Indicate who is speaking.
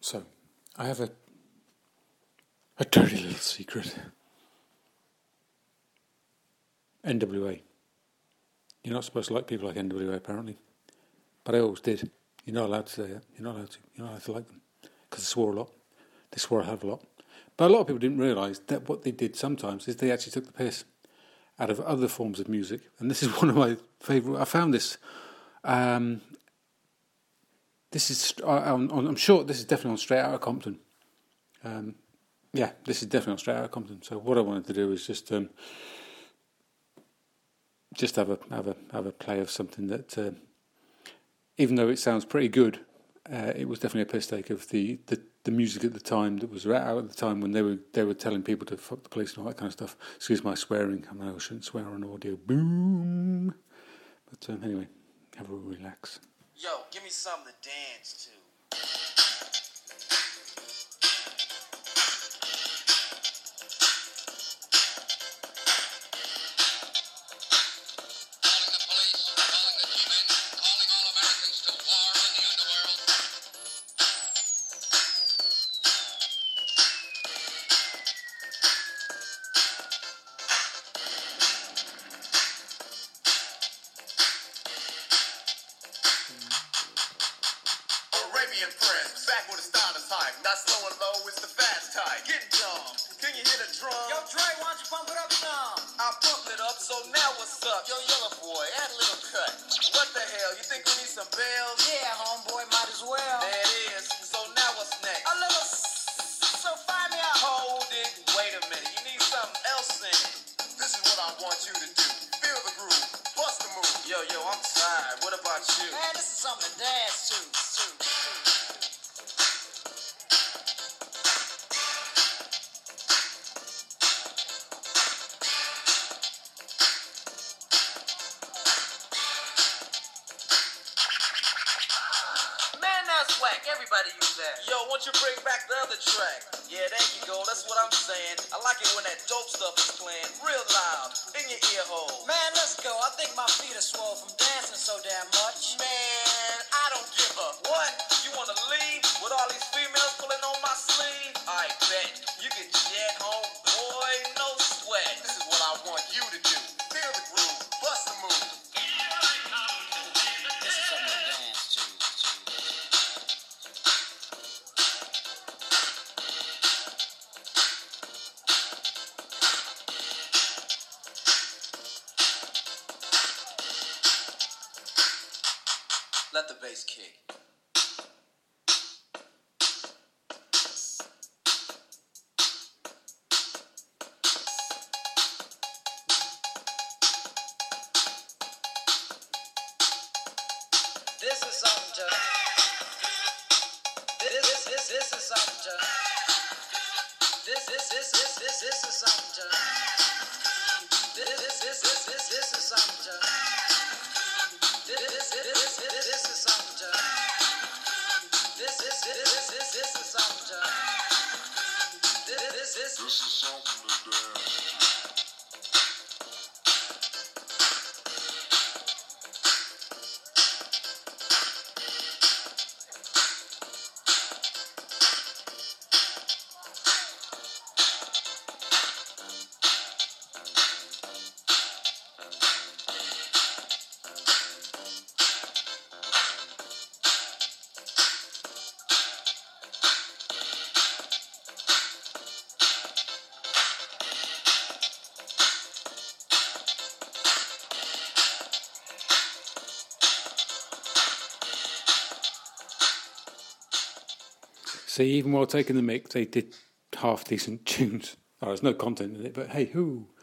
Speaker 1: So, I have a dirty little secret. NWA. You're not supposed to like people like NWA, apparently. But I always did. You're not allowed to say that. You're not allowed to. You're not allowed to like them. Because they swore a lot. They swore a hell of a lot. But a lot of people didn't realise that what they did sometimes is they actually took the piss out of other forms of music. And this is one of my favourite... I found this... this is... I'm sure this is definitely on Straight Outta Compton. Yeah, this is definitely on Straight Outta Compton. So what I wanted to do is just have a play of something that, even though it sounds pretty good, it was definitely a piss take of the music at the time that was out at the time when they were telling people to fuck the police and all that kind of stuff. Excuse my swearing. I know I shouldn't swear on audio. Boom. But anyway, have a relax.
Speaker 2: Yo, give me something to dance to. Arabian Prince, back with the style of type. Not slow and low, it's the fast type. Getting dumb. Can you hit a drum?
Speaker 3: Yo, Dre, why don't you pump it up some?
Speaker 2: I pumped it up, so now what's up? Yo, yellow boy, add a little cut. What the hell? You think we need some bells?
Speaker 3: Yeah, homeboy, might as well.
Speaker 2: There it is. So now what's next?
Speaker 3: A little so find me out.
Speaker 2: Hold it. Wait a minute. You need something else in it. This is what I want you to do. Feel the groove. Bust the move. Yo, I'm tired. What about you?
Speaker 3: Man, this is something to dance to.
Speaker 2: Man, that's whack. Everybody use that. Yo, won't you bring back the other track? Yeah, there you go. That's what I'm saying. I like it when that dope stuff is playing real loud in your ear hole.
Speaker 3: Man, let's go. I think my feet are swole from dancing so damn much.
Speaker 2: Man, I don't give a what. You want to leave with all these females pulling on my sleeve? I bet you can jet home, boy. No sweat. This is what I want you to do. Feel the groove. Bust the move.
Speaker 3: This is something to dance to.
Speaker 2: Let the bass kick.
Speaker 3: This is something to. This is something to. This is something to. This is something to. This is something to. This is something to. This is something to dance.
Speaker 1: See, even while taking the mic, they did half-decent tunes. Oh, there's no content in it, but hey, who?